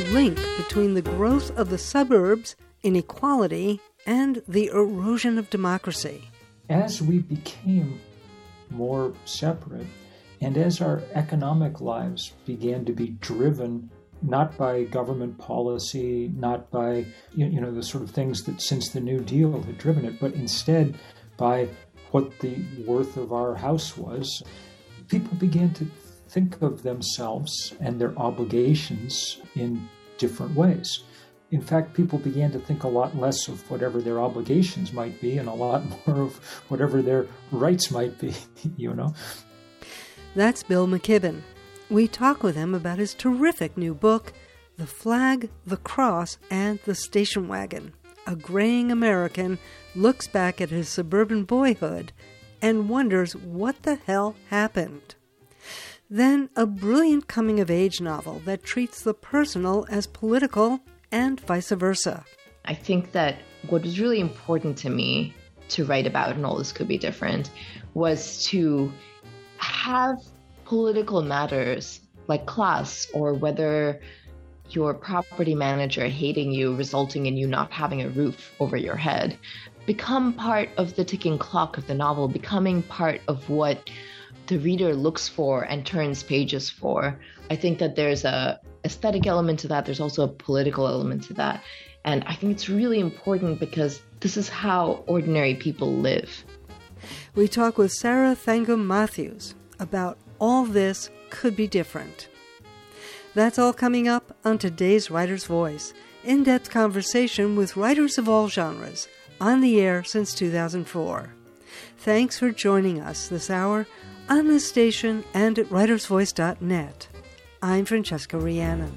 link between the growth of the suburbs, inequality, and the erosion of democracy. As we became more separate, and as our economic lives began to be driven not by government policy, not by the sort of things that since the New Deal had driven it, but instead by what the worth of our house was, people began to think of themselves and their obligations in different ways. In fact, people began to think a lot less of whatever their obligations might be and a lot more of whatever their rights might be, That's Bill McKibben. We talk with him about his terrific new book, The Flag, the Cross, and the Station Wagon. A graying American looks back at his suburban boyhood and wonders what the hell happened. Then a brilliant coming-of-age novel that treats the personal as political and vice versa. I think that what was really important to me to write about, and all this could be different, was to have political matters like class or whether your property manager hating you, resulting in you not having a roof over your head, become part of the ticking clock of the novel, becoming part of what the reader looks for and turns pages for. I think that there's a aesthetic element to that. There's also a political element to that. And I think it's really important because this is how ordinary people live. We talk with Sarah Thangam-Mathews about All This Could Be Different. That's all coming up on today's Writer's Voice. In-depth conversation with writers of all genres, on the air since 2004. Thanks for joining us this hour on this station and at writersvoice.net. I'm Francesca Rhiannon.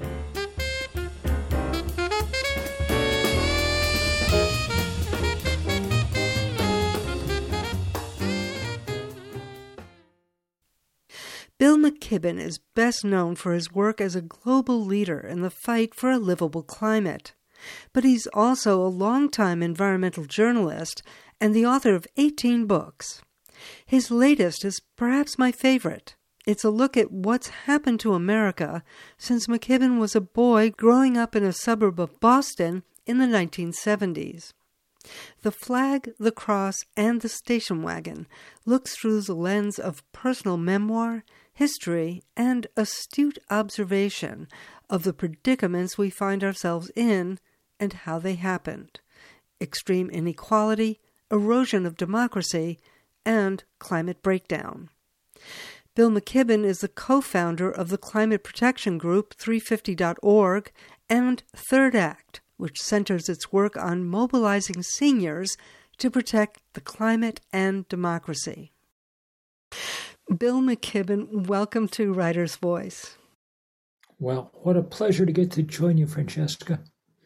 Bill McKibben is best known for his work as a global leader in the fight for a livable climate. But he's also a longtime environmental journalist and the author of 18 books. His latest is perhaps my favorite. It's a look at what's happened to America since McKibben was a boy growing up in a suburb of Boston in the 1970s. The Flag, the Cross, and the Station Wagon looks through the lens of personal memoir, history, and astute observation of the predicaments we find ourselves in and how they happened: extreme inequality, erosion of democracy, and climate breakdown. Bill McKibben is the co-founder of the climate protection group 350.org and Third Act, which centers its work on mobilizing seniors to protect the climate and democracy. Bill McKibben, welcome to Writer's Voice. Well, what a pleasure to get to join you, Francesca.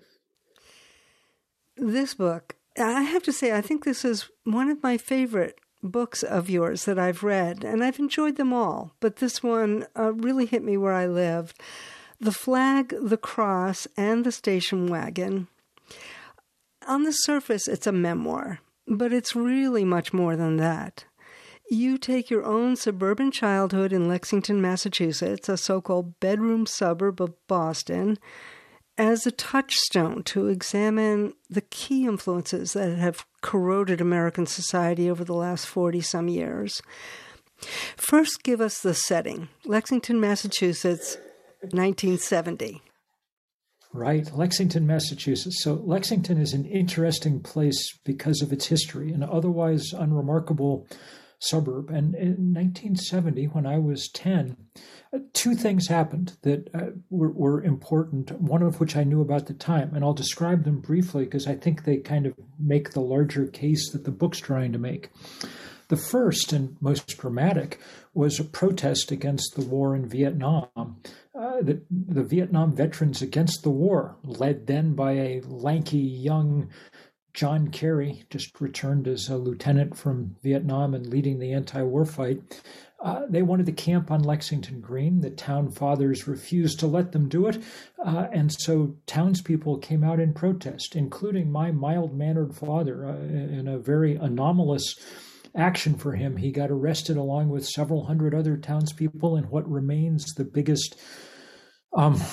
This book, I have to say, I think this is one of my favorite books of yours that I've read, and I've enjoyed them all, but this one really hit me where I lived. The Flag, the Cross, and the Station Wagon. On the surface, it's a memoir, but it's really much more than that. You take your own suburban childhood in Lexington, Massachusetts, a so-called bedroom suburb of Boston, as a touchstone to examine the key influences that have corroded American society over the last 40-some years. First, give us the setting. Lexington, Massachusetts, 1970. Right, Lexington, Massachusetts. So Lexington is an interesting place because of its history, an otherwise unremarkable suburb. And in 1970, when I was 10, two things happened that were important, one of which I knew about at the time. And I'll describe them briefly because I think they kind of make the larger case that the book's trying to make. The first and most dramatic was a protest against the war in Vietnam. The Vietnam veterans against the war, led then by a lanky young John Kerry, just returned as a lieutenant from Vietnam and leading the anti-war fight. They wanted to camp on Lexington Green. The town fathers refused to let them do it. And so townspeople came out in protest, including my mild-mannered father, in a very anomalous action for him. He got arrested along with several hundred other townspeople in what remains the biggest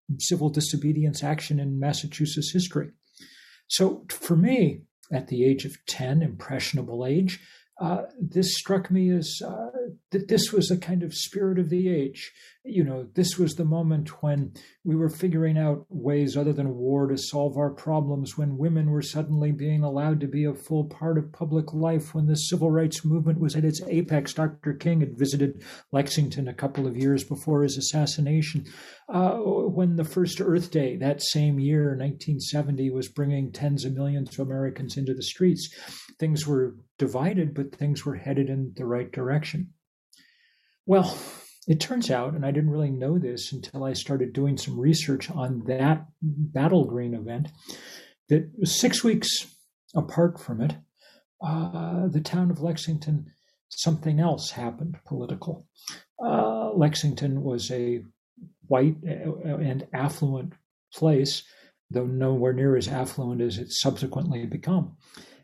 civil disobedience action in Massachusetts history. So for me, at the age of 10, impressionable age, this struck me as that this was a kind of spirit of the age. This was the moment when we were figuring out ways other than war to solve our problems, when women were suddenly being allowed to be a full part of public life, when the civil rights movement was at its apex. Dr. King had visited Lexington a couple of years before his assassination. When the first Earth Day that same year, 1970, was bringing tens of millions of Americans into the streets. Things were divided, but things were headed in the right direction. Well, it turns out, and I didn't really know this until I started doing some research on that Battle Green event, that 6 weeks apart from it, the town of Lexington, something else happened political. Lexington was a white and affluent place, though nowhere near as affluent as it's subsequently become.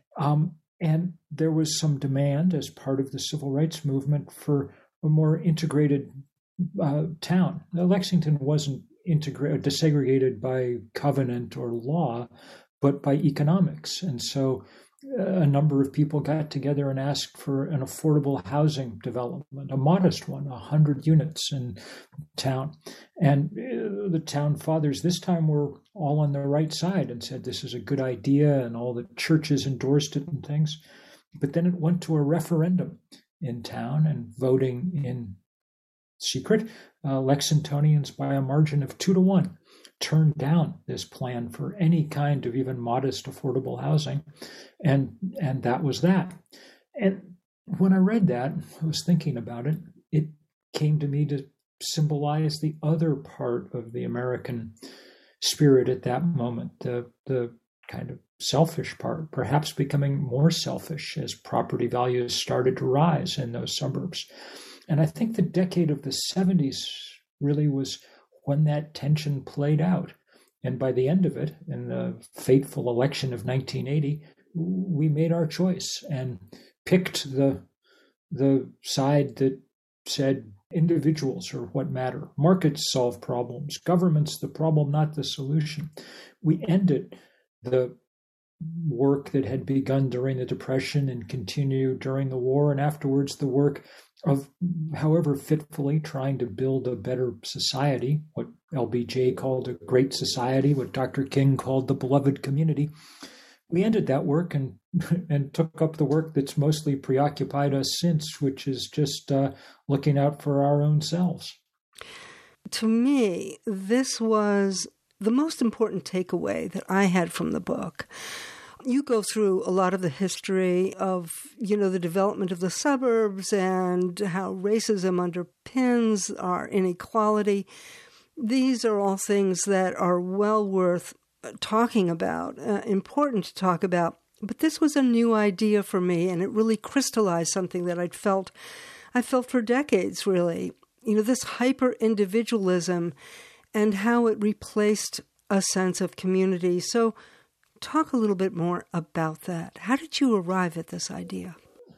And there was some demand as part of the civil rights movement for a more integrated town. Now, Lexington wasn't desegregated by covenant or law, but by economics. And so a number of people got together and asked for an affordable housing development, a modest one, 100 units in town. And the town fathers this time were all on the right side and said this is a good idea, and all the churches endorsed it and things. But then it went to a referendum in town, and voting in secret, Lexingtonians by a margin of 2-1 turned down this plan for any kind of even modest affordable housing. And that was that. And when I read that, I was thinking about it, it came to me to symbolize the other part of the American spirit at that moment, the kind of selfish part, perhaps becoming more selfish as property values started to rise in those suburbs. And I think the decade of the 70s really was when that tension played out. And by the end of it, in the fateful election of 1980, we made our choice and picked the side that said individuals are what matter. Markets solve problems. Government's the problem, not the solution. We ended the work that had begun during the Depression and continued during the war, and afterwards the work of, however fitfully, trying to build a better society, what LBJ called a great society, what Dr. King called the beloved community. We ended that work and took up the work that's mostly preoccupied us since, which is just looking out for our own selves. To me, this was the most important takeaway that I had from the book. You go through a lot of the history of, the development of the suburbs and how racism underpins our inequality. These are all things that are well worth talking about, important to talk about. But this was a new idea for me, and it really crystallized something that I felt for decades, really. This hyper-individualism and how it replaced a sense of community. So talk a little bit more about that. How did you arrive at this idea?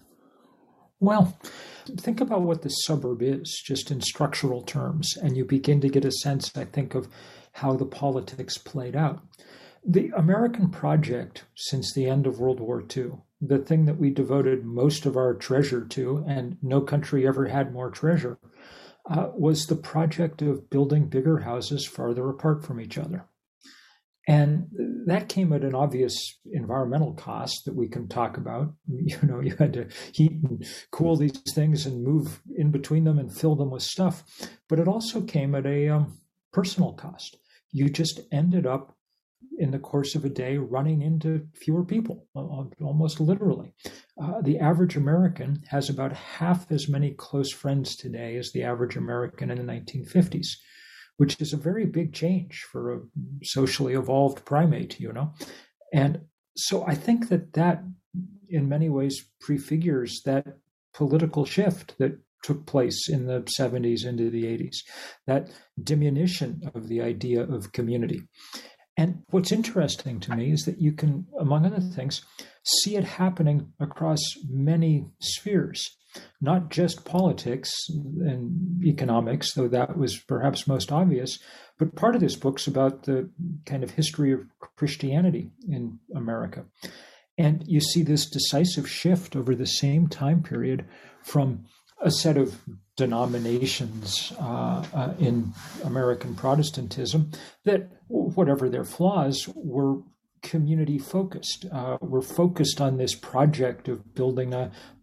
Well, think about what the suburb is, just in structural terms, and you begin to get a sense, I think, of how the politics played out. The American project since the end of World War II, the thing that we devoted most of our treasure to, and no country ever had more treasure, was the project of building bigger houses farther apart from each other. And that came at an obvious environmental cost that we can talk about. You had to heat and cool these things and move in between them and fill them with stuff. But it also came at a personal cost. You just ended up in the course of a day running into fewer people, almost literally. The average American has about half as many close friends today as the average American in the 1950s. Which is a very big change for a socially evolved primate, And so I think that in many ways prefigures that political shift that took place in the 70s into the 80s, that diminution of the idea of community. And what's interesting to me is that you can, among other things, see it happening across many spheres. Not just politics and economics, though that was perhaps most obvious, But part of this book's about the kind of history of Christianity in America. And you see this decisive shift over the same time period from a set of denominations in American Protestantism that, whatever their flaws, were community focused. We're focused on this project of building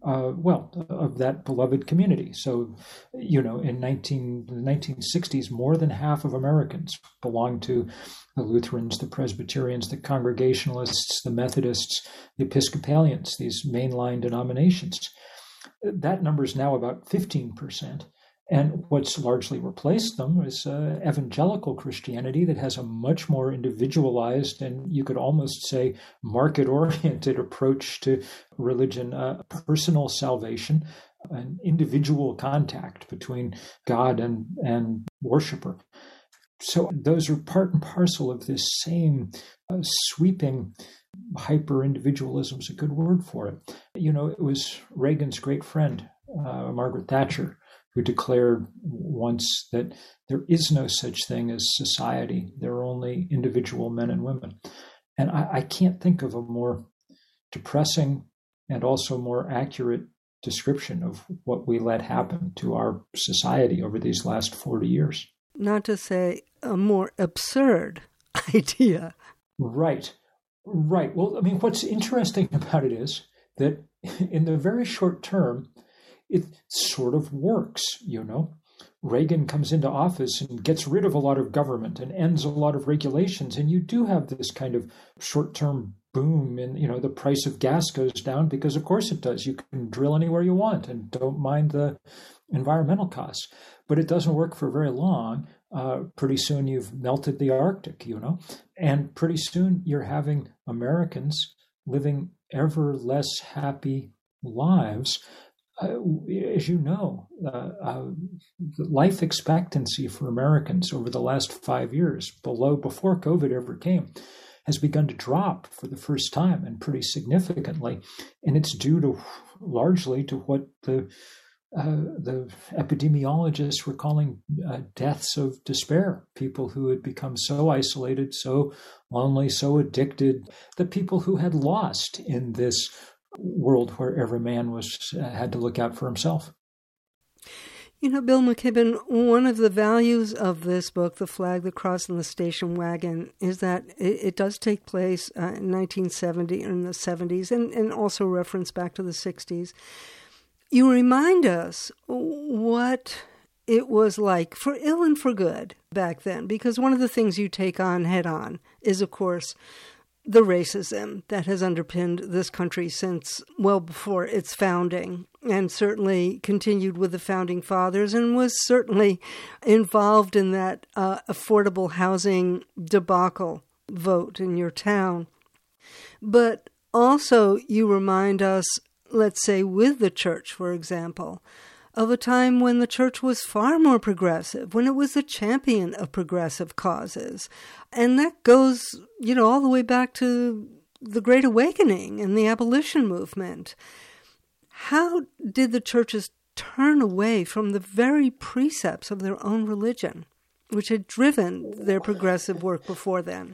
of that beloved community. So, in the 1960s, more than half of Americans belonged to the Lutherans, the Presbyterians, the Congregationalists, the Methodists, the Episcopalians, these mainline denominations. That number is now about 15%. And what's largely replaced them is evangelical Christianity that has a much more individualized and, you could almost say, market-oriented approach to religion, personal salvation, an individual contact between God and worshiper. So those are part and parcel of this same sweeping hyper-individualism is a good word for it. It was Reagan's great friend, Margaret Thatcher, who declared once that there is no such thing as society. There are only individual men and women. And I can't think of a more depressing and also more accurate description of what we let happen to our society over these last 40 years. Not to say a more absurd idea. Right. Well, what's interesting about it is that in the very short term, it sort of works, Reagan comes into office and gets rid of a lot of government and ends a lot of regulations. And you do have this kind of short-term boom in, the price of gas goes down because, of course, it does. You can drill anywhere you want and don't mind the environmental costs. But it doesn't work for very long. Pretty soon you've melted the Arctic, and pretty soon you're having Americans living ever less happy lives. As you know, life expectancy for Americans over the last 5 years, before COVID ever came, has begun to drop for the first time and pretty significantly. And it's due largely to what the epidemiologists were calling deaths of despair, people who had become so isolated, so lonely, so addicted, the people who had lost in this world where every man had to look out for himself. Bill McKibben, one of the values of this book, The Flag, the Cross, and the Station Wagon, is that it does take place in 1970 and the 70s, and also reference back to the 60s. You remind us what it was like, for ill and for good, back then, because one of the things you take on head on is, of course, the racism that has underpinned this country since well before its founding, and certainly continued with the founding fathers, and was certainly involved in that affordable housing debacle vote in your town. But also you remind us, let's say with the church, for example, of a time when the church was far more progressive, when it was the champion of progressive causes. And that goes, all the way back to the Great Awakening and the abolition movement. How did the churches turn away from the very precepts of their own religion, which had driven their progressive work before then?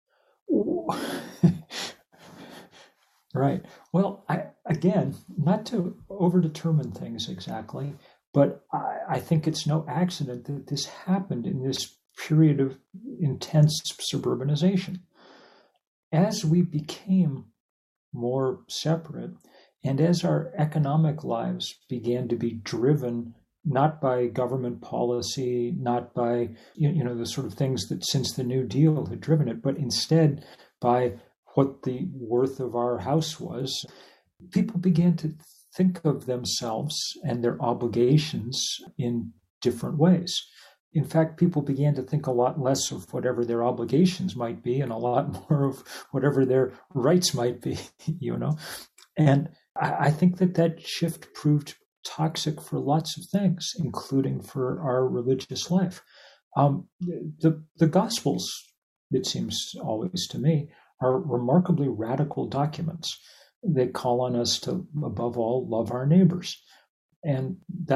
Right. Well, again, not to overdetermine things exactly, but I think it's no accident that this happened in this period of intense suburbanization. As we became more separate, and as our economic lives began to be driven not by government policy, not by the sort of things that since the New Deal had driven it, but instead by what the worth of our house was, people began to think of themselves and their obligations in different ways. In fact, people began to think a lot less of whatever their obligations might be and a lot more of whatever their rights might be, And I think that shift proved toxic for lots of things, including for our religious life. The Gospels, it seems always to me, are remarkably radical documents. They call on us to, above all, love our neighbors. And that was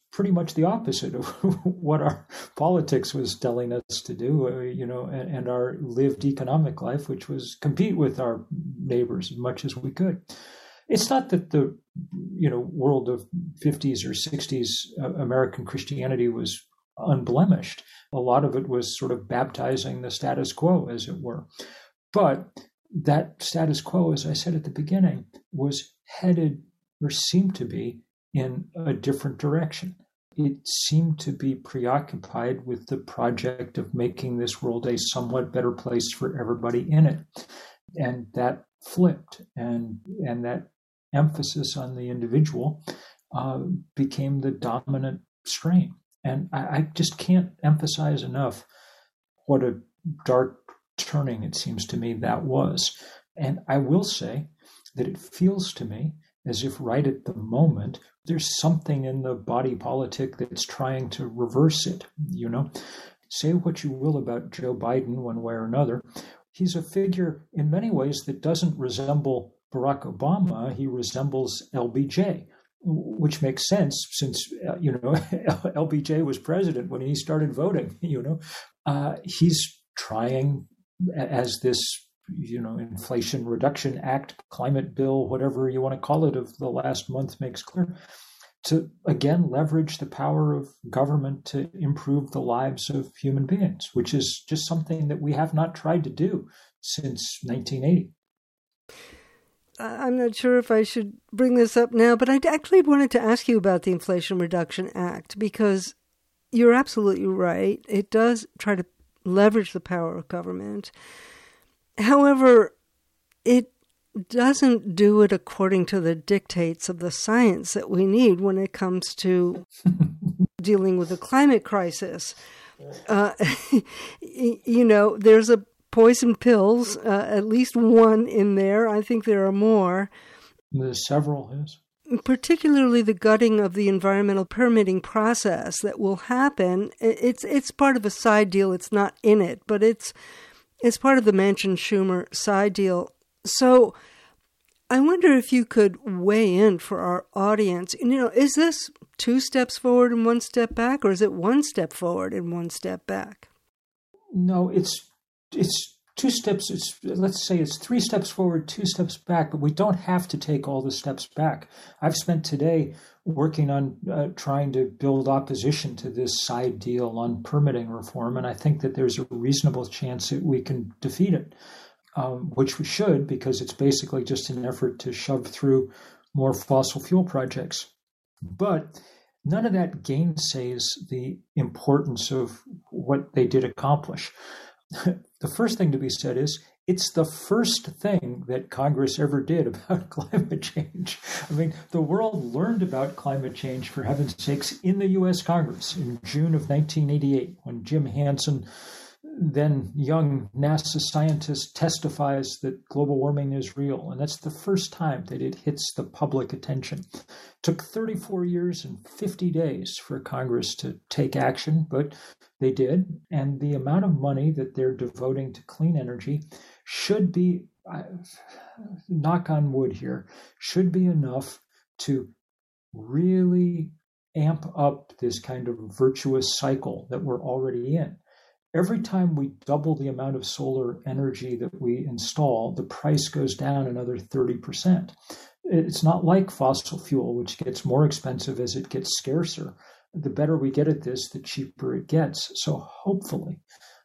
pretty much the opposite of what our politics was telling us to do, and our lived economic life, which was compete with our neighbors as much as we could. It's not that the, world of 50s or 60s American Christianity was unblemished. A lot of it was sort of baptizing the status quo, as it were. But that status quo, as I said at the beginning, was headed or seemed to be in a different direction. It seemed to be preoccupied with the project of making this world a somewhat better place for everybody in it. And that flipped, and that emphasis on the individual became the dominant strain. And I just can't emphasize enough what a dark turning it seems to me that was. And I will say that it feels to me as if right at the moment, there's something in the body politic that's trying to reverse it. Say what you will about Joe Biden one way or another. He's a figure in many ways that doesn't resemble Barack Obama. He resembles LBJ, which makes sense since, LBJ was president when he started voting. He's trying, as this Inflation Reduction Act, climate bill, whatever you want to call it, of the last month makes clear, to again leverage the power of government to improve the lives of human beings, which is just something that we have not tried to do since 1980. I'm not sure if I should bring this up now, but I actually wanted to ask you about the Inflation Reduction Act, because you're absolutely right. It does try to leverage the power of government. However, it doesn't do it according to the dictates of the science that we need when it comes to dealing with the climate crisis. There's a poison pills, at least one in there. I think there are more. There's several, yes. Particularly the gutting of the environmental permitting process that will happen. It's part of a side deal. It's not in it, but it's part of the Manchin-Schumer side deal. So I wonder if you could weigh in for our audience. Is this 2 steps forward and 1 step back, or is it 1 step forward and 1 step back? No, it's 2 steps. Let's say it's 3 steps forward, 2 steps back, but we don't have to take all the steps back. I've spent today working on trying to build opposition to this side deal on permitting reform, and I think that there's a reasonable chance that we can defeat it, which we should, because it's basically just an effort to shove through more fossil fuel projects. But none of that gainsays the importance of what they did accomplish. The first thing to be said is it's the first thing that Congress ever did about climate change. I mean, the world learned about climate change, for heaven's sakes, in the U.S. Congress in June of 1988, when Jim Hansen, then young NASA scientist, testifies that global warming is real. And that's the first time that it hits the public attention. It took 34 years and 50 days for Congress to take action, but they did. And the amount of money that they're devoting to clean energy should be, knock on wood here, should be enough to really amp up this kind of virtuous cycle that we're already in. Every time we double the amount of solar energy that we install, the price goes down another 30%. It's not like fossil fuel, which gets more expensive as it gets scarcer. The better we get at this, the cheaper it gets. So hopefully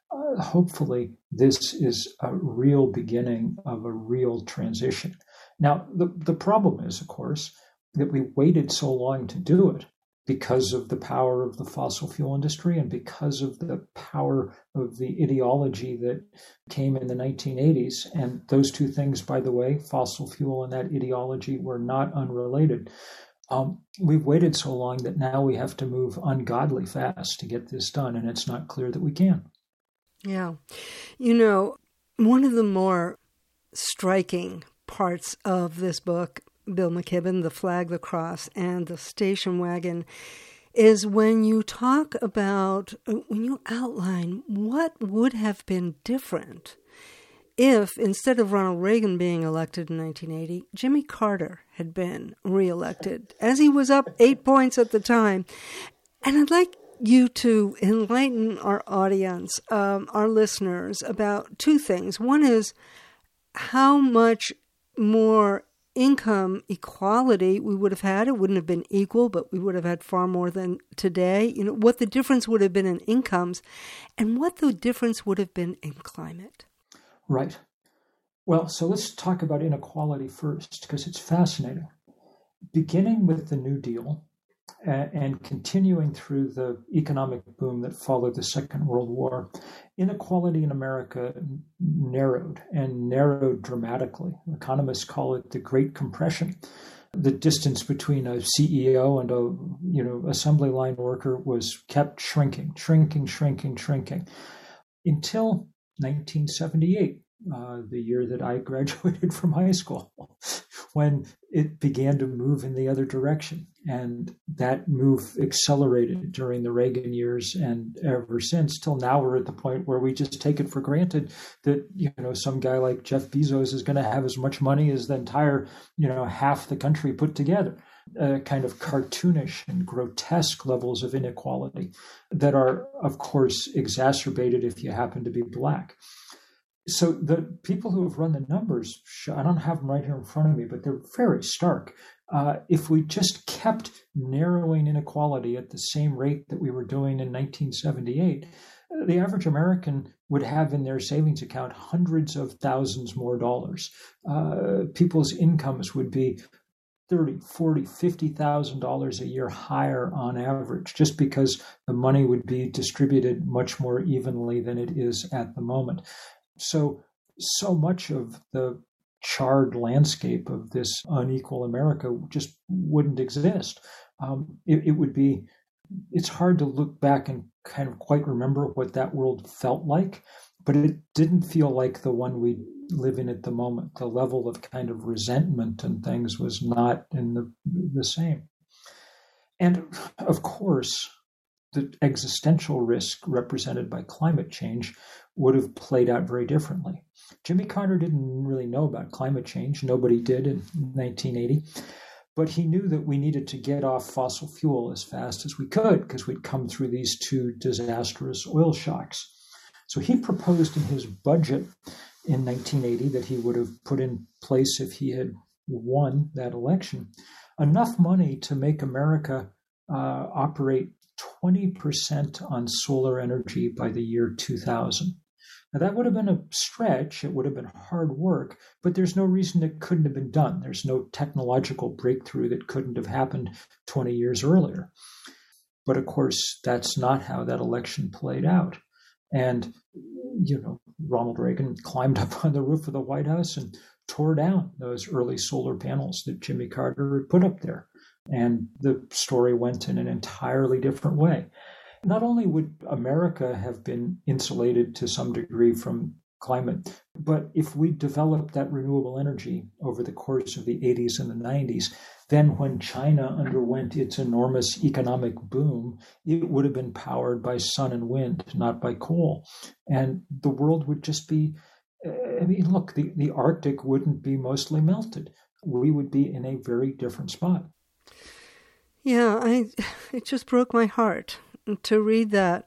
this is a real beginning of a real transition. Now, the problem is, of course, that we waited so long to do it, because of the power of the fossil fuel industry and because of the power of the ideology that came in the 1980s. And those two things, by the way, fossil fuel and that ideology, were not unrelated. We've waited so long that now we have to move ungodly fast to get this done, and it's not clear that we can. Yeah. One of the more striking parts of this book, Bill McKibben, The Flag, the Cross, and the Station Wagon, is when you outline what would have been different if, instead of Ronald Reagan being elected in 1980, Jimmy Carter had been reelected, as he was up 8 points at the time. And I'd like you to enlighten our audience, our listeners, about two things. One is how much more income equality we would have had. It wouldn't have been equal, but we would have had far more than today. You know, what the difference would have been in incomes and what the difference would have been in climate. Right. Well, so let's talk about inequality first, because it's fascinating. Beginning with the New Deal and continuing through the economic boom that followed the Second World War, inequality in America narrowed dramatically. Economists call it the Great Compression. The distance between a CEO and a assembly line worker was kept shrinking until 1978, the year that I graduated from high school, when it began to move in the other direction. And that move accelerated during the Reagan years, and ever since, till now we're at the point where we just take it for granted that, some guy like Jeff Bezos is going to have as much money as the entire, half the country put together. Kind of cartoonish and grotesque levels of inequality that are, of course, exacerbated if you happen to be Black. So the people who have run the numbers, I don't have them right here in front of me, but they're very stark. If we just kept narrowing inequality at the same rate that we were doing in 1978, the average American would have in their savings account hundreds of thousands more dollars. People's incomes would be $30,000, $40,000, $50,000 a year higher on average, just because the money would be distributed much more evenly than it is at the moment. So much of the charred landscape of this unequal America just wouldn't exist. It's hard to look back and kind of quite remember what that world felt like, but it didn't feel like the one we live in at the moment. The level of kind of resentment and things was not in the same. And of course, the existential risk represented by climate change would have played out very differently. Jimmy Carter didn't really know about climate change. Nobody did in 1980. But he knew that we needed to get off fossil fuel as fast as we could because we'd come through these two disastrous oil shocks. So he proposed in his budget in 1980 that he would have put in place if he had won that election, enough money to make America operate 20% on solar energy by the year 2000. Now, that would have been a stretch. It would have been hard work, but there's no reason it couldn't have been done. There's no technological breakthrough that couldn't have happened 20 years earlier. But of course, that's not how that election played out. And, Ronald Reagan climbed up on the roof of the White House and tore down those early solar panels that Jimmy Carter had put up there. And the story went in an entirely different way. Not only would America have been insulated to some degree from climate, but if we developed that renewable energy over the course of the 80s and the 90s, then when China underwent its enormous economic boom, it would have been powered by sun and wind, not by coal. And the world would just be, look, the Arctic wouldn't be mostly melted. We would be in a very different spot. Yeah, it just broke my heart to read that.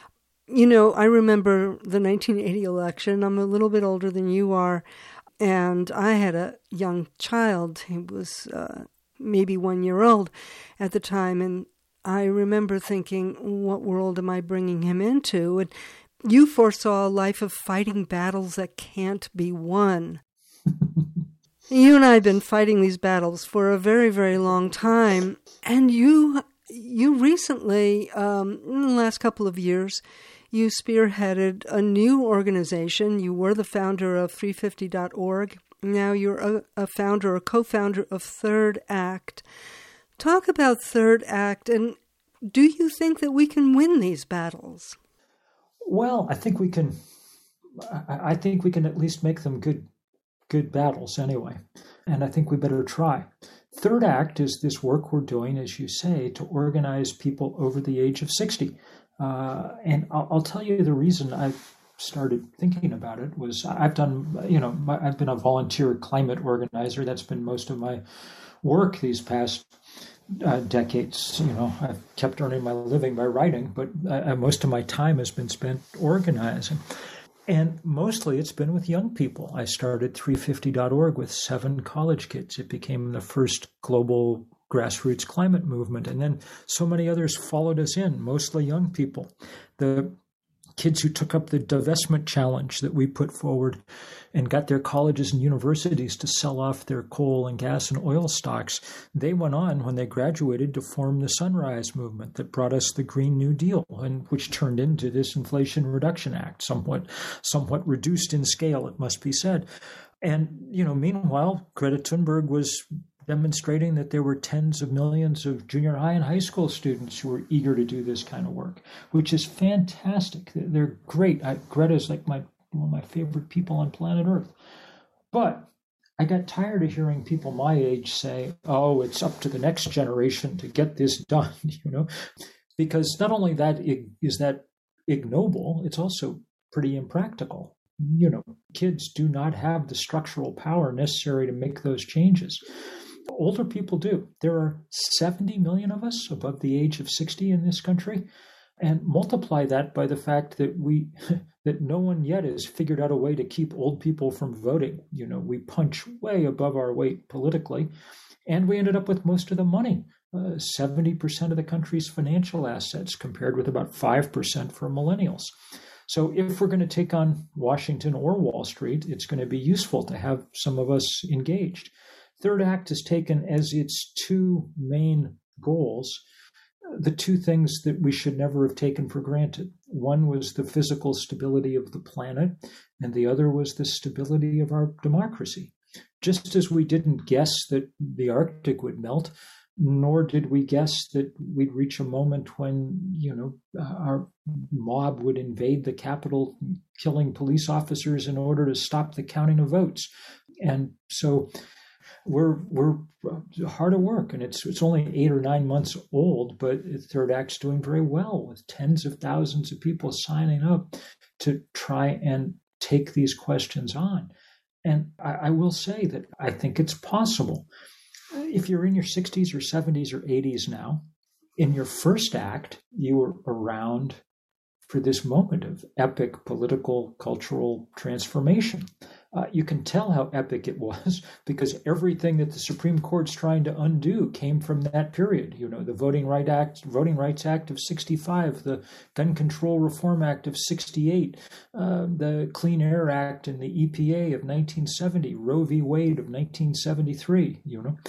I remember the 1980 election. I'm a little bit older than you are, and I had a young child. He was maybe 1 year old at the time, and I remember thinking, what world am I bringing him into? And you foresaw a life of fighting battles that can't be won. You and I have been fighting these battles for a very, very long time. And you recently, in the last couple of years, you spearheaded a new organization. You were the founder of 350.org. Now you're a founder or co-founder of Third Act. Talk about Third Act, and do you think that we can win these battles? Well, I think we can. I think we can at least make them good battles anyway. And I think we better try. Third Act is this work we're doing, as you say, to organize people over the age of 60. And I'll tell you the reason started thinking about it was I've been a volunteer climate organizer. That's been most of my work these past decades. I've kept earning my living by writing, but most of my time has been spent organizing. And mostly it's been with young people. I started 350.org with 7 college kids. It became the first global grassroots climate movement. And then so many others followed us in, mostly young people. The kids who took up the divestment challenge that we put forward and got their colleges and universities to sell off their coal and gas and oil stocks, they went on when they graduated to form the Sunrise Movement that brought us the Green New Deal, and which turned into this Inflation Reduction Act, somewhat reduced in scale, it must be said. And, meanwhile, Greta Thunberg was demonstrating that there were tens of millions of junior high and high school students who were eager to do this kind of work, which is fantastic. They're great. Greta's like one of my favorite people on planet Earth. But I got tired of hearing people my age say, oh, it's up to the next generation to get this done, because not only that is that ignoble, it's also pretty impractical. Kids do not have the structural power necessary to make those changes. Older people do. There are 70 million of us above the age of 60 in this country, and multiply that by the fact that that no one yet has figured out a way to keep old people from voting. We punch way above our weight politically, and we ended up with most of the money. 70% of the country's financial assets compared with about 5% for millennials. So if we're going to take on Washington or Wall Street, it's going to be useful to have some of us engaged. Third Act has taken as its 2 main goals the 2 things that we should never have taken for granted. One was the physical stability of the planet, and the other was the stability of our democracy. Just as we didn't guess that the Arctic would melt, nor did we guess that we'd reach a moment when, our mob would invade the Capitol, killing police officers in order to stop the counting of votes. And so we're hard at work, and it's only 8 or 9 months old, but the Third Act's doing very well with tens of thousands of people signing up to try and take these questions on. And I will say that I think it's possible. If you're in your 60s or 70s or 80s now, in your first act, you were around for this moment of epic political, cultural transformation. You can tell how epic it was because everything that the Supreme Court's trying to undo came from that period. The Voting Rights Act of 65, the Gun Control Reform Act of 68, the Clean Air Act and the EPA of 1970, Roe v. Wade of 1973.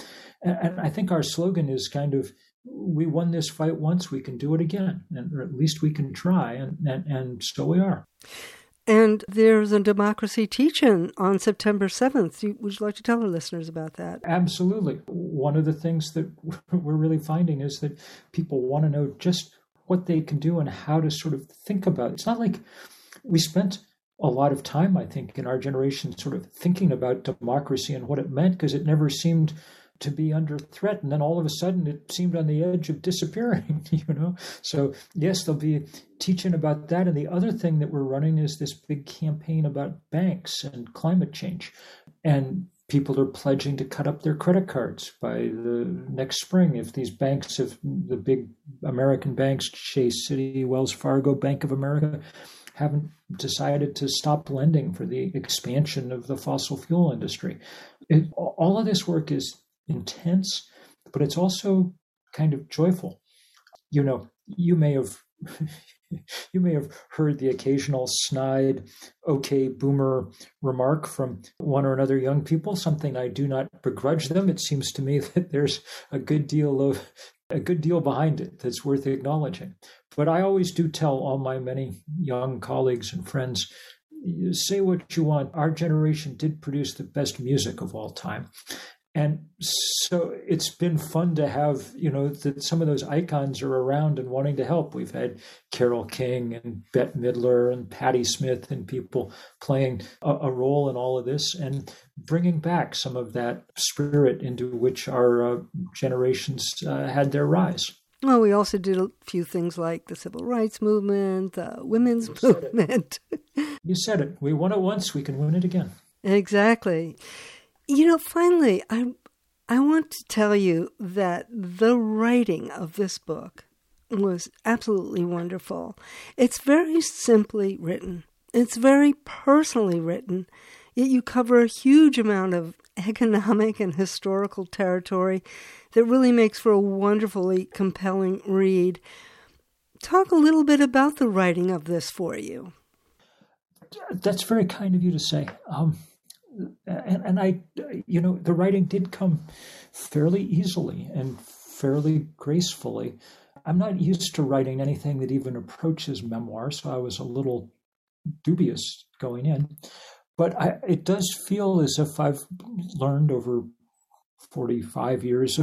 And I think our slogan is kind of, we won this fight once, we can do it again, or at least we can try, and so we are. And there's a democracy teach-in on September 7th. Would you like to tell our listeners about that? Absolutely. One of the things that we're really finding is that people want to know just what they can do and how to sort of think about it. It's not like we spent a lot of time, I think, in our generation sort of thinking about democracy and what it meant, because it never seemed to be under threat. And then all of a sudden it seemed on the edge of disappearing, So yes, there'll be teaching about that. And the other thing that we're running is this big campaign about banks and climate change. And people are pledging to cut up their credit cards by the next spring. If these banks, if the big American banks, Chase, Citi, Wells Fargo, Bank of America, haven't decided to stop lending for the expansion of the fossil fuel industry. All of this work is intense, but it's also kind of joyful. You may have heard the occasional snide, okay, boomer remark from one or another young people, something I do not begrudge them. It seems to me that there's a good deal behind it that's worth acknowledging. But I always do tell all my many young colleagues and friends, say what you want. Our generation did produce the best music of all time. And so it's been fun to have, that some of those icons are around and wanting to help. We've had Carole King and Bette Midler and Patti Smith and people playing a role in all of this and bringing back some of that spirit into which our generations had their rise. Well, we also did a few things like the civil rights movement, the women's movement. You said it. We won it once, we can win it again. Exactly. Finally, I want to tell you that the writing of this book was absolutely wonderful. It's very simply written. It's very personally written, yet you cover a huge amount of economic and historical territory that really makes for a wonderfully compelling read. Talk a little bit about the writing of this for you. That's very kind of you to say. And I, the writing did come fairly easily and fairly gracefully. I'm not used to writing anything that even approaches memoir, so I was a little dubious going in. But it does feel as if I've learned over 45 years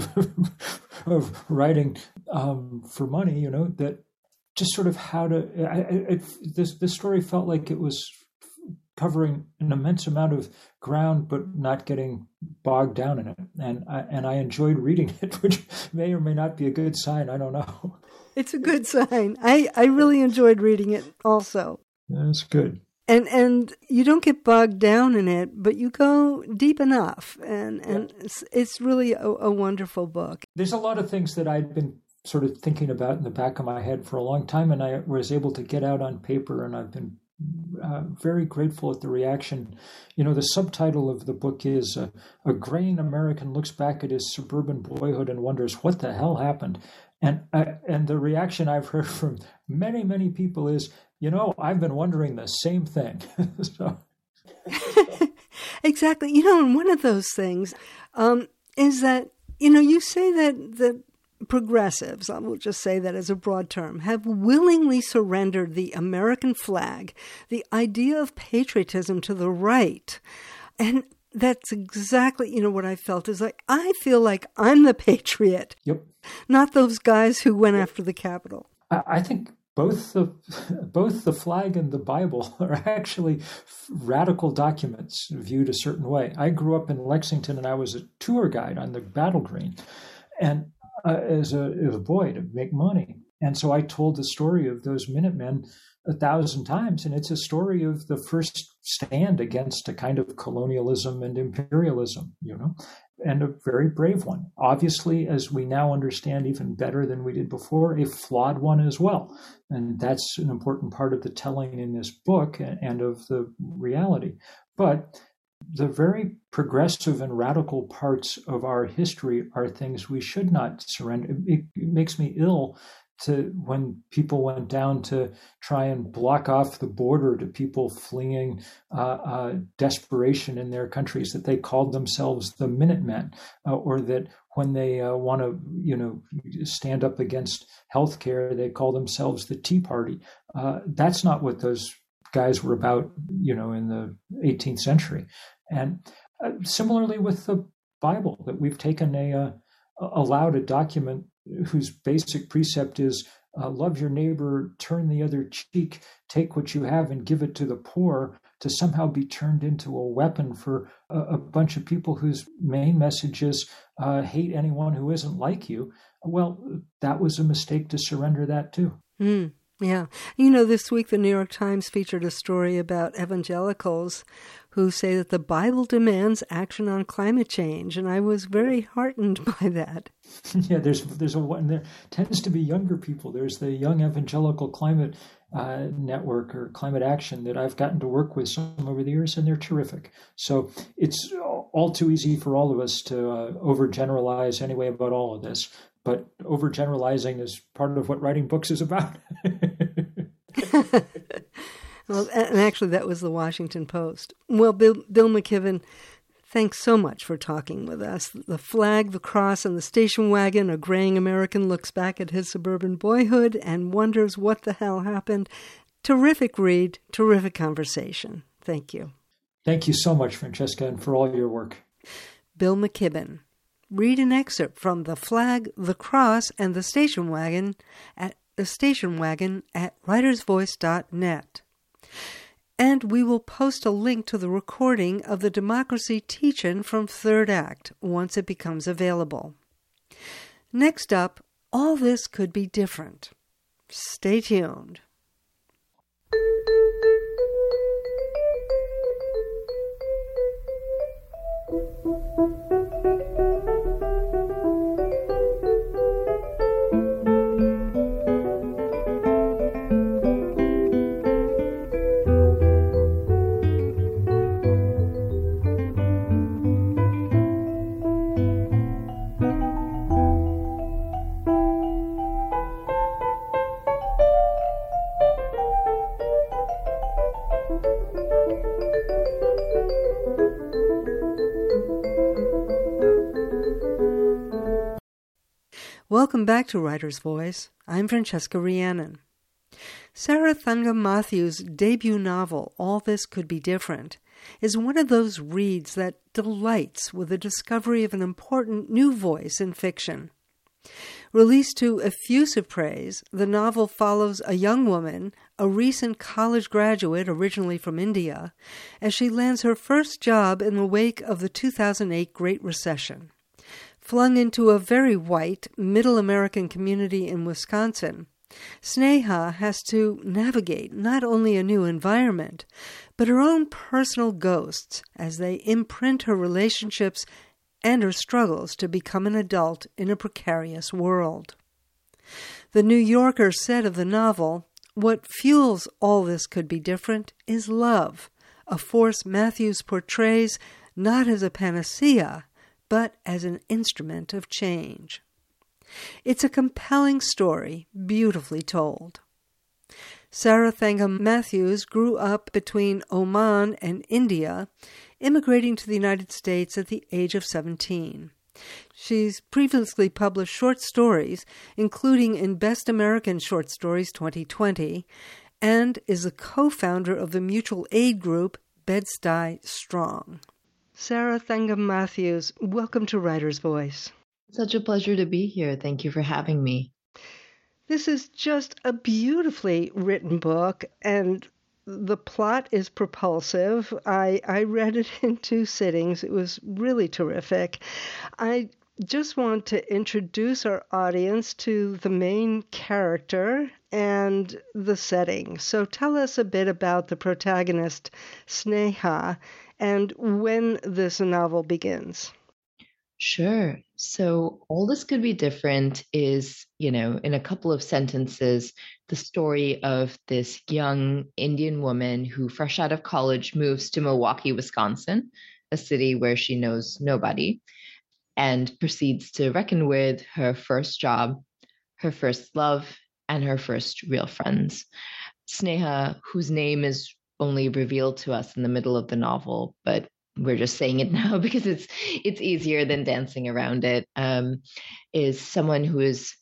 of writing for money, that just sort of how to. This story felt like it was covering an immense amount of ground, but not getting bogged down in it. And I enjoyed reading it, which may or may not be a good sign. I don't know. It's a good sign. I really enjoyed reading it also. That's good. And you don't get bogged down in it, but you go deep enough. And it's really a wonderful book. There's a lot of things that I'd been sort of thinking about in the back of my head for a long time, and I was able to get out on paper, and I've been very grateful at the reaction. The subtitle of the book is A Graying American Looks Back at His Suburban Boyhood and Wonders What the Hell Happened. And the reaction I've heard from many, many people is, I've been wondering the same thing. So. Exactly. And one of those things is that, you say that progressives, I will just say that as a broad term, have willingly surrendered the American flag, the idea of patriotism to the right. And that's exactly, what I felt is like, I feel like I'm the patriot. Yep. Not those guys who went after the Capitol. I think both the flag and the Bible are actually radical documents viewed a certain way. I grew up in Lexington, and I was a tour guide on the Battle Green, and as a boy to make money. And so I told the story of those Minutemen 1,000 times, and it's a story of the first stand against a kind of colonialism and imperialism, and a very brave one. Obviously, as we now understand even better than we did before, a flawed one as well. And that's an important part of the telling in this book and of the reality. But the very progressive and radical parts of our history are things we should not surrender. It makes me ill when people went down to try and block off the border to people fleeing desperation in their countries, that they called themselves the Minutemen, or that when they want to, stand up against healthcare, they call themselves the Tea Party. That's not what those guys were about, in the 18th century. And similarly with the Bible, that we've taken allowed a document whose basic precept is love your neighbor, turn the other cheek, take what you have and give it to the poor, to somehow be turned into a weapon for a bunch of people whose main message is hate anyone who isn't like you. Well, that was a mistake to surrender that too. Yeah. This week the New York Times featured a story about evangelicals who say that the Bible demands action on climate change, and I was very heartened by that. Yeah, there tends to be younger people. There's the Young Evangelical Climate Network, or Climate Action, that I've gotten to work with some over the years, and they're terrific. So it's all too easy for all of us to overgeneralize anyway about all of this. But overgeneralizing is part of what writing books is about. Well, and actually that was the Washington Post. Well, Bill McKibben, thanks so much for talking with us. The Flag, the Cross, and the Station Wagon, a graying American looks back at his suburban boyhood and wonders what the hell happened. Terrific read, terrific conversation. Thank you. Thank you so much, Francesca, and for all your work. Bill McKibben. Read an excerpt from The Flag, the Cross, and the Station Wagon at writersvoice.net. And we will post a link to the recording of the Democracy Teach-In from Third Act once it becomes available. Next up, all this could be different. Stay tuned. Welcome back to Writer's Voice. I'm Francesca Rhiannon. Sarah Thangam-Mathews' debut novel, All This Could Be Different, is one of those reads that delights with the discovery of an important new voice in fiction. Released to effusive praise, the novel follows a young woman, a recent college graduate originally from India, as she lands her first job in the wake of the 2008 Great Recession. Flung into a very white, middle American community in Wisconsin, Sneha has to navigate not only a new environment, but her own personal ghosts as they imprint her relationships and her struggles to become an adult in a precarious world. The New Yorker said of the novel, "What fuels all this could be different is love, a force Mathews portrays not as a panacea, but as an instrument of change." It's a compelling story, beautifully told. Sarah Thangam-Mathews grew up between Oman and India, immigrating to the United States at the age of 17. She's previously published short stories, including in Best American Short Stories 2020, and is a co-founder of the mutual aid group Bed-Stuy Strong. Sarah Thangam-Mathews, welcome to Writer's Voice. Such a pleasure to be here. Thank you for having me. This is just a beautifully written book, and the plot is propulsive. I read it in 2 sittings. It was really terrific. I just want to introduce our audience to the main character and the setting. So tell us a bit about the protagonist, Sneha, and when this novel begins. Sure. So All This Could Be Different is, in a couple of sentences, the story of this young Indian woman who, fresh out of college, moves to Milwaukee, Wisconsin, a city where she knows nobody, and proceeds to reckon with her first job, her first love, and her first real friends. Sneha, whose name is only revealed to us in the middle of the novel, but we're just saying it now because it's easier than dancing around it, is someone who is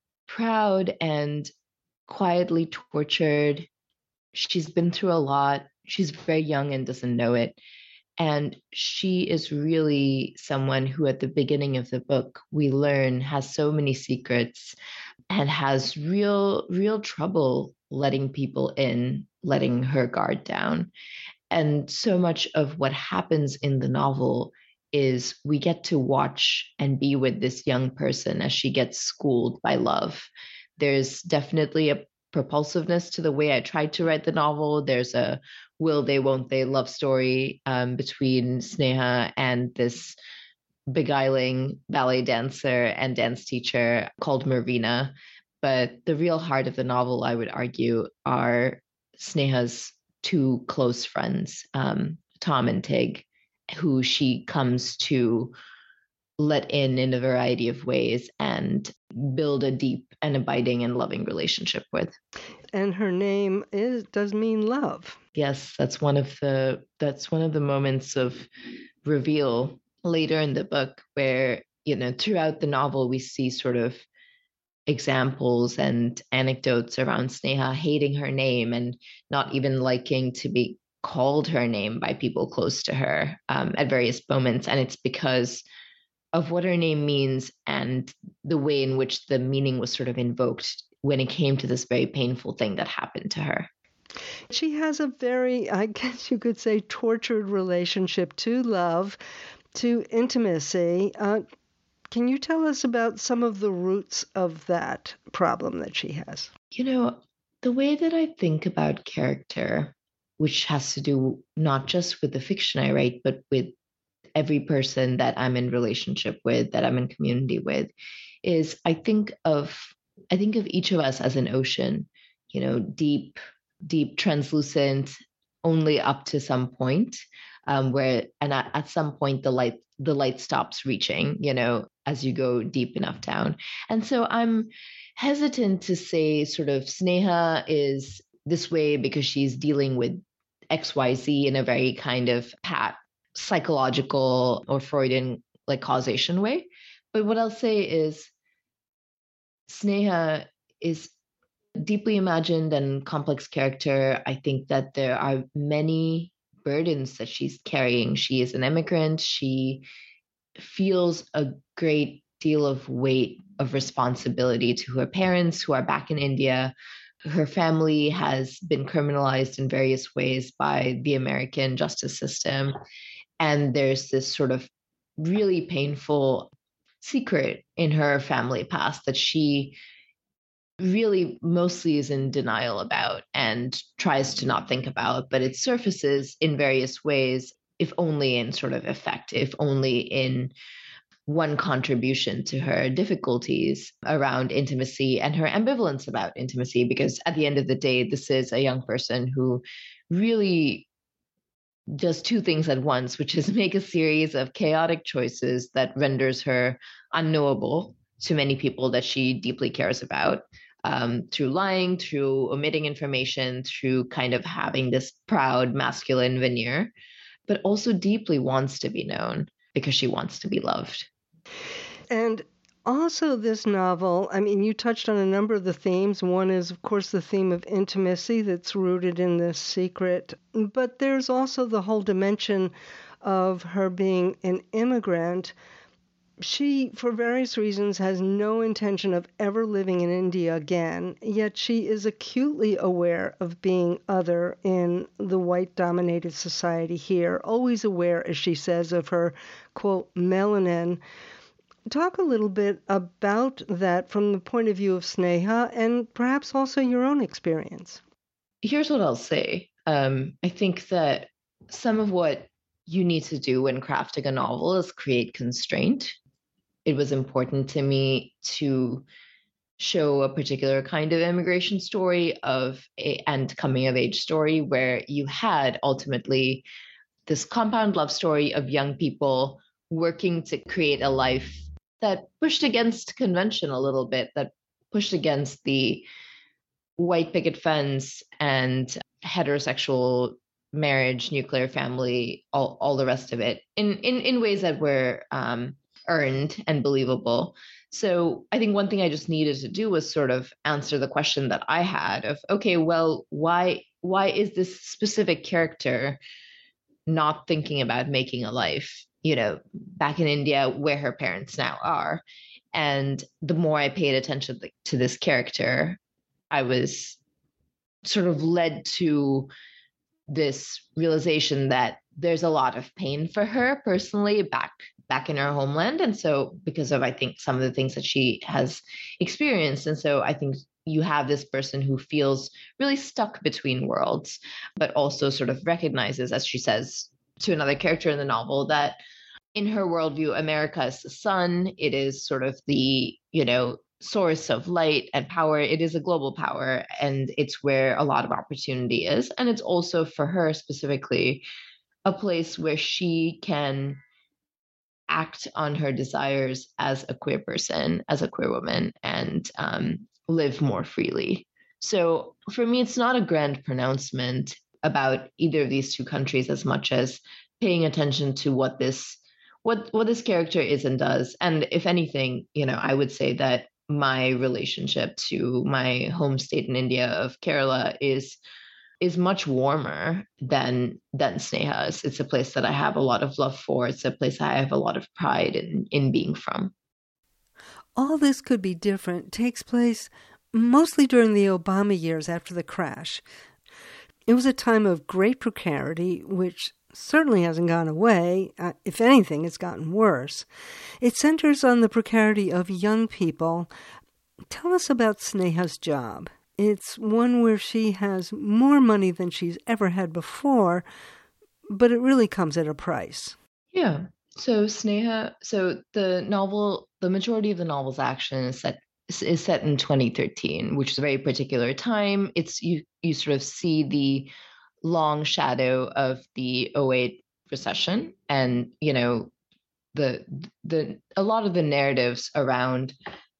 proud and quietly tortured. She's been through a lot. She's very young and doesn't know it. And she is really someone who, at the beginning of the book, we learn has so many secrets and has real trouble letting people in, letting her guard down. And so much of what happens in the novel is we get to watch and be with this young person as she gets schooled by love. There's definitely a propulsiveness to the way I tried to write the novel. There's a will they, won't they love story between Sneha and this beguiling ballet dancer and dance teacher called Marvina. But the real heart of the novel, I would argue, are Sneha's 2 close friends, Tom and Tig, who she comes to let in a variety of ways and build a deep and abiding and loving relationship with. And her name does mean love. Yes, that's one of the moments of reveal later in the book where, throughout the novel we see sort of examples and anecdotes around Sneha hating her name and not even liking to be called her name by people close to her at various moments. And it's because of what her name means and the way in which the meaning was sort of invoked when it came to this very painful thing that happened to her. She has a very, I guess you could say, tortured relationship to love, to intimacy. Can you tell us about some of the roots of that problem that she has? The way that I think about character, which has to do not just with the fiction I write, but with every person that I'm in relationship with, that I'm in community with, is I think of each of us as an ocean, deep, translucent, only up to some point, at some point the light stops reaching, as you go deep enough down. And so I'm hesitant to say sort of Sneha is this way because she's dealing with XYZ in a very kind of psychological or Freudian causation way. But what I'll say is Sneha is deeply imagined and complex character. I think that there are many burdens that she's carrying. She is an immigrant. She feels a great deal of weight of responsibility to her parents who are back in India. Her family has been criminalized in various ways by the American justice system. And there's this sort of really painful secret in her family past that she really mostly is in denial about and tries to not think about, but it surfaces in various ways, if only in sort of effect, if only in one contribution to her difficulties around intimacy and her ambivalence about intimacy, because at the end of the day, this is a young person who really does two things at once, which is make a series of chaotic choices that renders her unknowable to many people that she deeply cares about, through lying, through omitting information, through kind of having this proud masculine veneer, but also deeply wants to be known because she wants to be loved. And also, this novel, I mean, you touched on a number of the themes. One is, of course, the theme of intimacy that's rooted in this secret. But there's also the whole dimension of her being an immigrant. She, for various reasons, has no intention of ever living in India again, yet she is acutely aware of being other in the white-dominated society here, always aware, as she says, of her, quote, melanin. Talk a little bit about that from the point of view of Sneha and perhaps also your own experience. Here's what I'll say. I think that some of what you need to do when crafting a novel is create constraint. It was important to me to show a particular kind of immigration story and coming of age story where you had ultimately this compound love story of young people working to create a life that pushed against convention a little bit, that pushed against the white picket fence and heterosexual marriage, nuclear family, all the rest of it in ways that were earned and believable. So I think one thing I just needed to do was sort of answer the question that I had of, okay, well, why is this specific character not thinking about making a life, back in India where her parents now are? And the more I paid attention to this character, I was sort of led to this realization that there's a lot of pain for her personally back in her homeland. And so because of, I think, some of the things that she has experienced. And so I think you have this person who feels really stuck between worlds, but also sort of recognizes, as she says to another character in the novel, that in her worldview, America is the sun. It is sort of the, source of light and power. It is a global power, and it's where a lot of opportunity is. And it's also, for her specifically, a place where she can act on her desires as a queer person, as a queer woman, and live more freely. So for me, it's not a grand pronouncement about either of these two countries as much as paying attention to what this character is and does. And if anything, I would say that my relationship to my home state in India of Kerala is much warmer than Sneha's. It's a place that I have a lot of love for. It's a place I have a lot of pride in being from. All This Could Be Different takes place mostly during the Obama years after the crash. It was a time of great precarity, which certainly hasn't gone away. If anything, it's gotten worse. It centers on the precarity of young people. Tell us about Sneha's job. It's one where she has more money than she's ever had before, but it really comes at a price. Yeah. So the majority of the novel's action is set in 2013, which is a very particular time. It's you sort of see the long shadow of the 2008 recession, and a lot of the narratives around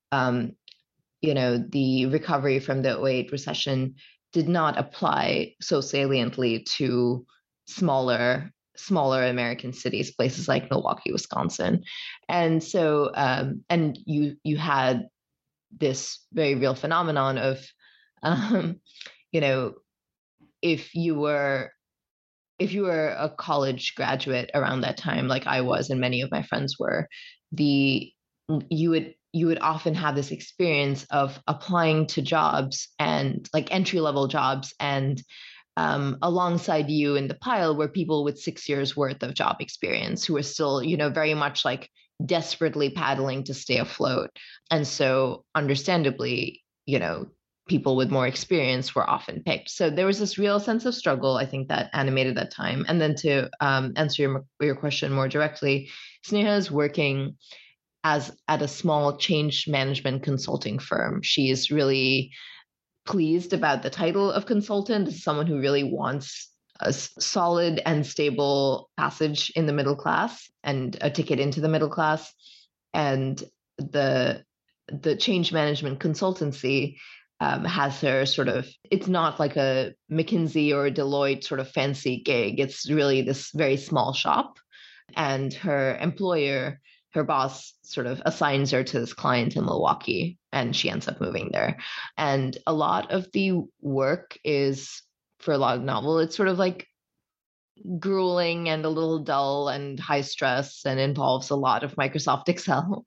the recovery from the 2008 recession did not apply so saliently to smaller American cities, places like Milwaukee, Wisconsin. And so and you had this very real phenomenon of, um, you know, if you were a college graduate around that time, like I was, and many of my friends were, the you would often have this experience of applying to jobs and like entry level jobs, and alongside you in the pile were people with 6 years worth of job experience who are still, very much like desperately paddling to stay afloat. And so, understandably, people with more experience were often picked. So there was this real sense of struggle, I think, that animated that time. And then to answer your question more directly, Sneha is working at a small change management consulting firm. She is really pleased about the title of consultant. This is someone who really wants a solid and stable passage in the middle class and a ticket into the middle class. And the change management consultancy has her sort of, it's not like a McKinsey or a Deloitte sort of fancy gig. It's really this very small shop. And her employer, her boss, sort of assigns her to this client in Milwaukee, and she ends up moving there. And a lot of the work is, for a log novel, it's sort of like grueling and a little dull and high stress and involves a lot of Microsoft Excel.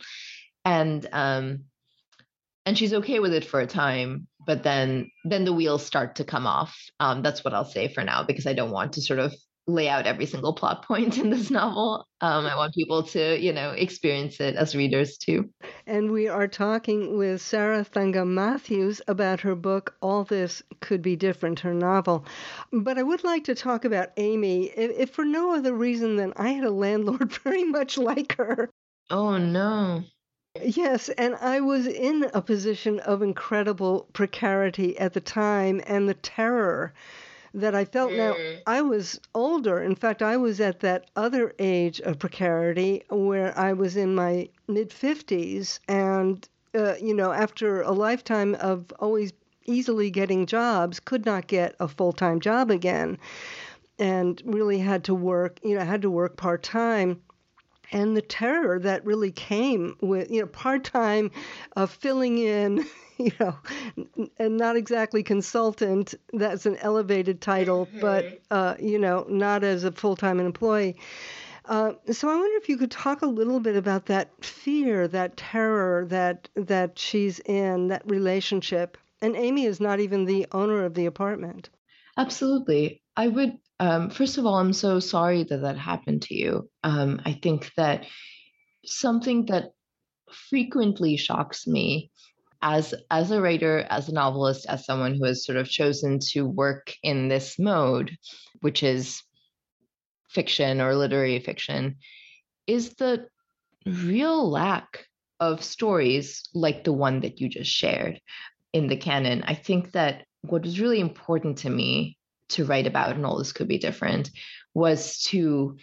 And she's okay with it for a time, but then the wheels start to come off. That's what I'll say for now, because I don't want to sort of lay out every single plot point in this novel. I want people to, experience it as readers too. And we are talking with Sarah Thangam-Mathews about her book, All This Could Be Different, her novel. But I would like to talk about Amy, if for no other reason than I had a landlord very much like her. Oh, no. Yes, and I was in a position of incredible precarity at the time, and the terror that I felt. Now, I was older. In fact, I was at that other age of precarity where I was in my mid-50s, and, after a lifetime of always easily getting jobs, could not get a full-time job again, and really had to work part-time. And the terror that really came with, part-time filling in, and not exactly consultant, that's an elevated title, but, not as a full-time employee. So I wonder if you could talk a little bit about that fear, that terror that she's in, that relationship. And Amy is not even the owner of the apartment. Absolutely. I would. First of all, I'm so sorry that happened to you. I think that something that frequently shocks me as a writer, as a novelist, as someone who has sort of chosen to work in this mode, which is fiction or literary fiction, is the real lack of stories like the one that you just shared in the canon. I think that what was really important to me to write about, and All This Could Be Different, was to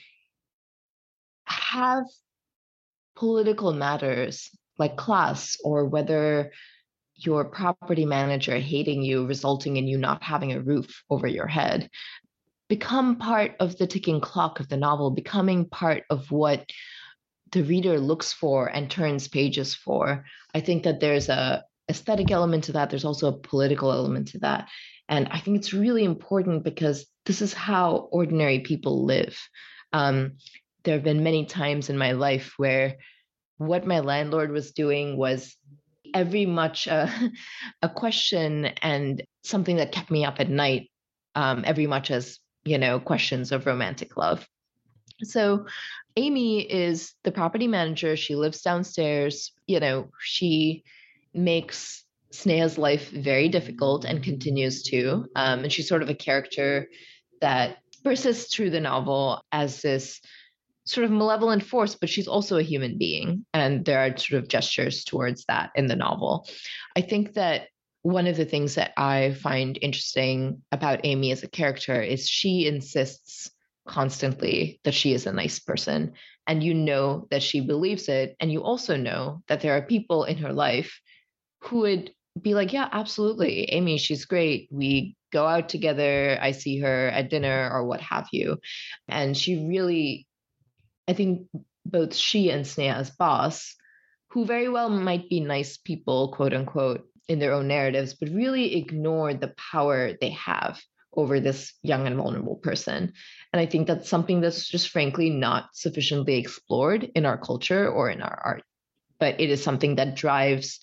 have political matters like class, or whether your property manager hating you, resulting in you not having a roof over your head, become part of the ticking clock of the novel, becoming part of what the reader looks for and turns pages for. I think that there's a aesthetic element to that. There's also a political element to that. And I think it's really important because this is how ordinary people live. There have been many times in my life where what my landlord was doing was every much a question and something that kept me up at night, every much as, questions of romantic love. So Amy is the property manager. She lives downstairs. She makes Sneha's life very difficult and continues to. And she's sort of a character that persists through the novel as this sort of malevolent force, but she's also a human being. And there are sort of gestures towards that in the novel. I think that one of the things that I find interesting about Amy as a character is she insists constantly that she is a nice person. And you know that she believes it. And you also know that there are people in her life who would be like, yeah, absolutely, Amy, she's great. We go out together. I see her at dinner or what have you. And she really, I think both she and Sneha's boss who very well might be nice people, quote unquote, in their own narratives, but really ignore the power they have over this young and vulnerable person. And I think that's something that's just frankly not sufficiently explored in our culture or in our art. But it is something that drives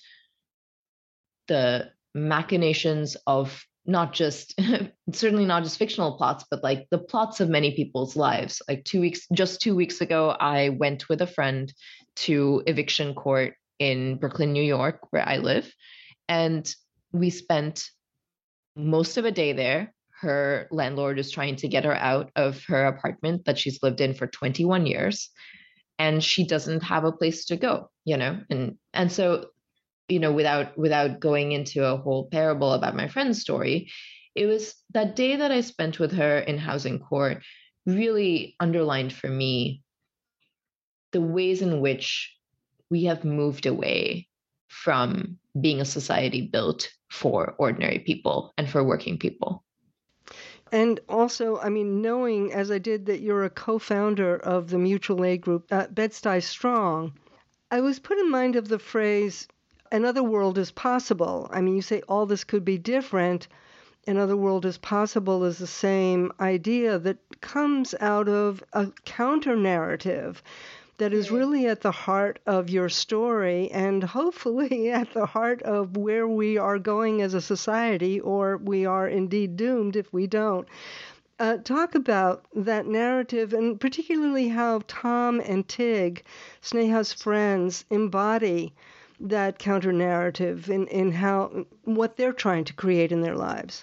the machinations of not just certainly not just fictional plots, but like the plots of many people's lives. Like 2 weeks ago, I went with a friend to eviction court in Brooklyn, New York, where I live. And we spent most of a day there. Her landlord is trying to get her out of her apartment that she's lived in for 21 years. And she doesn't have a place to go, and so without going into a whole parable about my friend's story, it was that day that I spent with her in housing court really underlined for me the ways in which we have moved away from being a society built for ordinary people and for working people. And also, knowing, as I did, that you're a co-founder of the mutual aid group, Bed-Stuy Strong, I was put in mind of the phrase, another world is possible. You say all this could be different. Another world is possible is the same idea that comes out of a counter-narrative that is really at the heart of your story and hopefully at the heart of where we are going as a society, or we are indeed doomed if we don't. Talk about that narrative and particularly how Tom and Tig, Sneha's friends, embody that counter-narrative in what they're trying to create in their lives.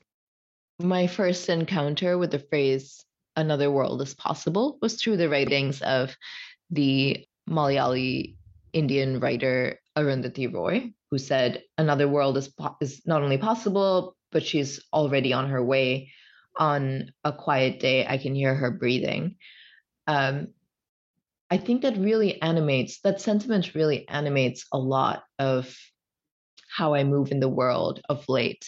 My first encounter with the phrase "another world is possible" was through the writings of the Malayali Indian writer Arundhati Roy, who said another world is not only possible, but she's already on her way. On a quiet day, I can hear her breathing. I think that sentiment really animates a lot of how I move in the world of late.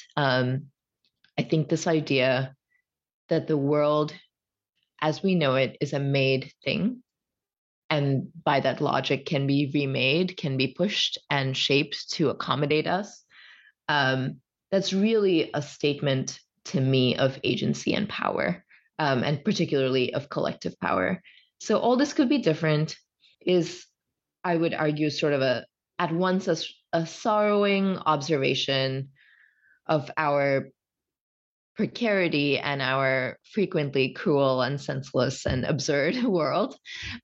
I think this idea that the world as we know it is a made thing, and by that logic can be remade, can be pushed and shaped to accommodate us. That's really a statement to me of agency and power, and particularly of collective power. So all this could be different is, I would argue, sort of at once a sorrowing observation of our precarity and our frequently cruel and senseless and absurd world.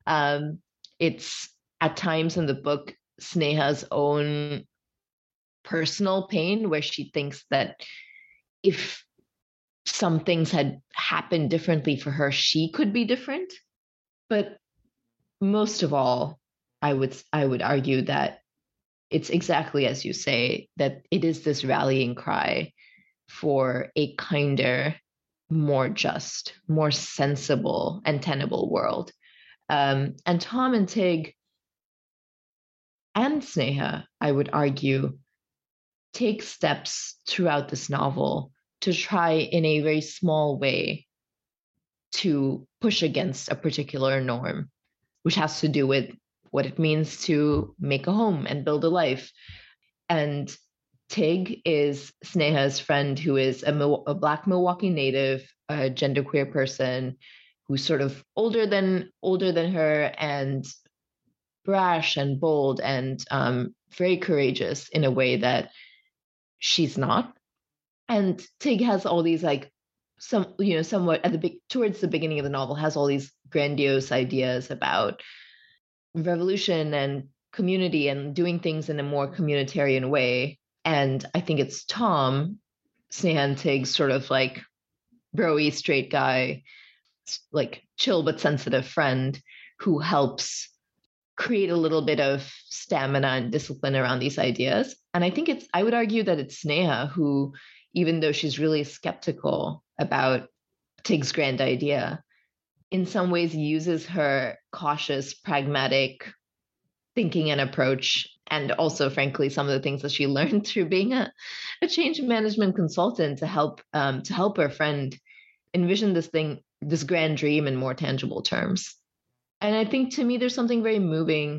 It's at times in the book Sneha's own personal pain, where she thinks that if some things had happened differently for her, she could be different. But most of all, I would argue that it's exactly as you say, that it is this rallying cry for a kinder, more just, more sensible and tenable world. And Tom and Tig and Sneha, I would argue, take steps throughout this novel to try in a very small way to push against a particular norm, which has to do with what it means to make a home and build a life. And Tig is Sneha's friend, who is a Black Milwaukee native, a genderqueer person who's sort of older than her, and brash and bold and very courageous in a way that she's not. And Tig has all these somewhat towards the beginning of the novel, has all these grandiose ideas about revolution and community and doing things in a more communitarian way. And I think it's Tom, Sneha and Tig's sort of like bro-y straight guy, like chill but sensitive friend, who helps create a little bit of stamina and discipline around these ideas. And I would argue that it's Sneha who, even though she's really skeptical about Tig's grand idea, in some ways uses her cautious, pragmatic thinking and approach, and also, frankly, some of the things that she learned through being a change management consultant to help her friend envision this grand dream in more tangible terms. And I think, to me, there's something very moving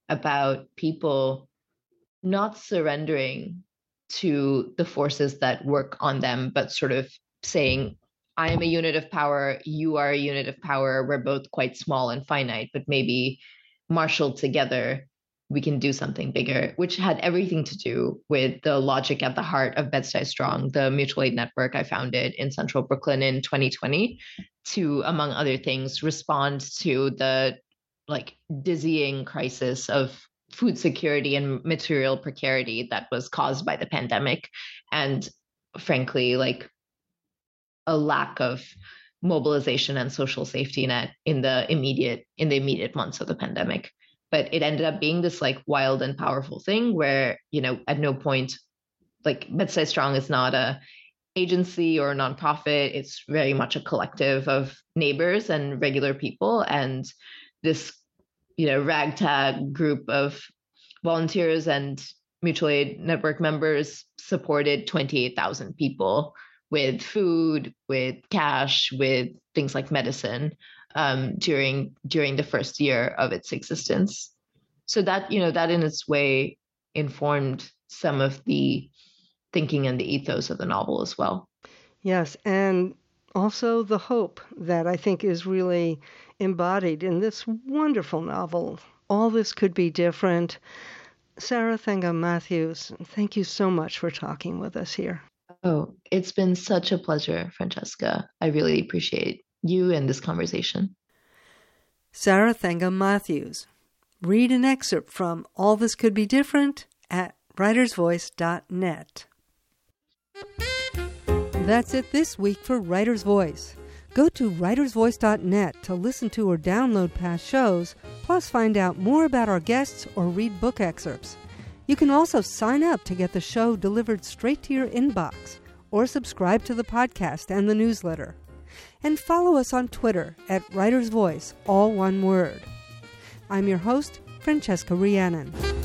about people not surrendering to the forces that work on them, but sort of saying, I am a unit of power, you are a unit of power, we're both quite small and finite, but maybe marshaled together, we can do something bigger, which had everything to do with the logic at the heart of Bed-Stuy Strong, the mutual aid network I founded in central Brooklyn in 2020, to, among other things, respond to the dizzying crisis of food security and material precarity that was caused by the pandemic. And frankly, a lack of mobilization and social safety net in the immediate months of the pandemic. But it ended up being this wild and powerful thing where, at no point, Bed-Stuy Strong is not a agency or a nonprofit. It's very much a collective of neighbors and regular people. And this, ragtag group of volunteers and mutual aid network members supported 28,000 people with food, with cash, with things like medicine during the first year of its existence. So that in its way informed some of the thinking and the ethos of the novel as well. Yes, and also the hope that I think is really embodied in this wonderful novel. All This Could Be Different. Sarah Thankam-Mathews, thank you so much for talking with us here. Oh, it's been such a pleasure, Francesca. I really appreciate you and this conversation. Sarah Thankam-Mathews. Read an excerpt from All This Could Be Different at writersvoice.net. That's it this week for Writer's Voice. Go to writersvoice.net to listen to or download past shows, plus find out more about our guests or read book excerpts. You can also sign up to get the show delivered straight to your inbox, or subscribe to the podcast and the newsletter. And follow us on Twitter at Writer's Voice, all one word. I'm your host, Francesca Rhiannon.